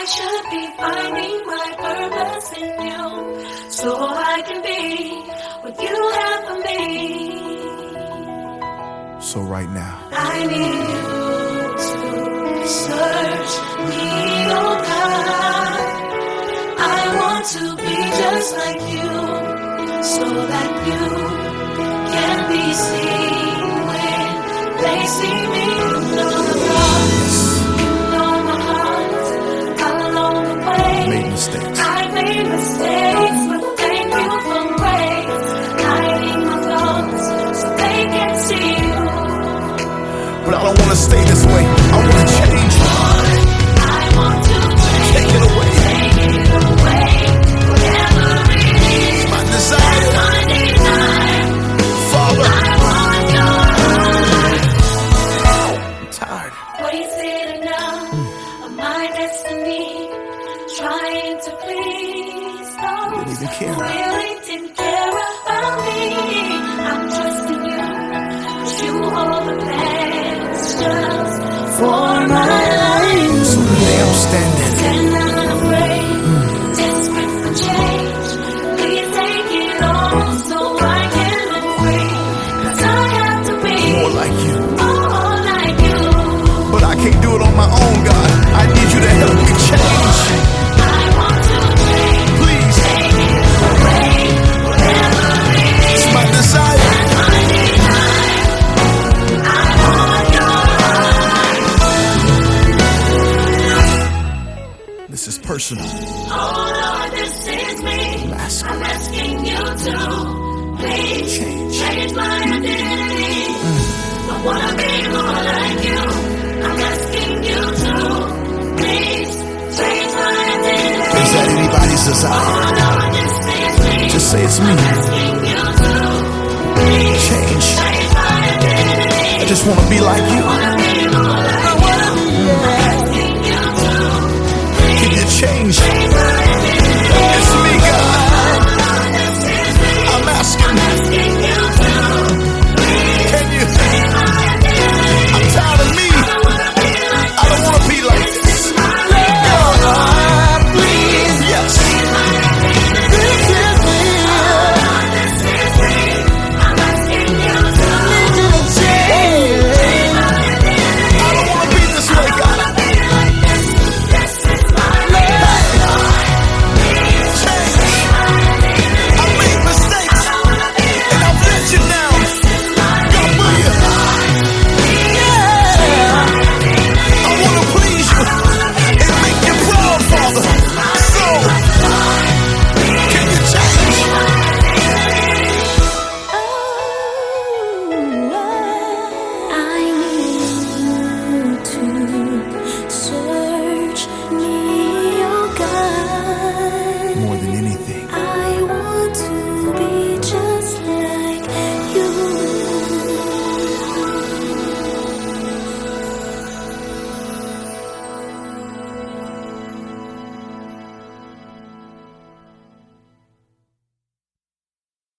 should be finding my purpose in you, so I can be what you have for me. So right now, I need you to search me, oh God. I want to be just like you, so that you can be seen when they see me. You know the thoughts, you know my heart. Along the way, I made mistakes, but thank you for grace. Hiding my thoughts so they can see you. But I don't want to stay this way. I want to change. I want to Take it away. Whatever it is, My desire. my desire. Father, I want your heart. I'm tired. Wasted enough of my destiny, trying to please those Didn't even care. who really didn't care about me. I'm trusting you, 'cause you hold the plans just for my life. So today I'm standing. And I'm afraid, desperate for change. Please take it all so I can live free. 'Cause I have to be More like you. more like you. But I can't do it on my own, God. I need you to help me change. I want to change. Please. Take it away, whatever it is. It's my desire. My desire. I want your heart. This is personal. Oh Lord, this is me. I'm asking you to please change my identity. I wanna be more like you. I'm asking you to please change my identity. Is that anybody's Oh desire? Lord, this is me. Just say it's me. I'm asking you to please Change. change my identity. I just want to be like you. I wanna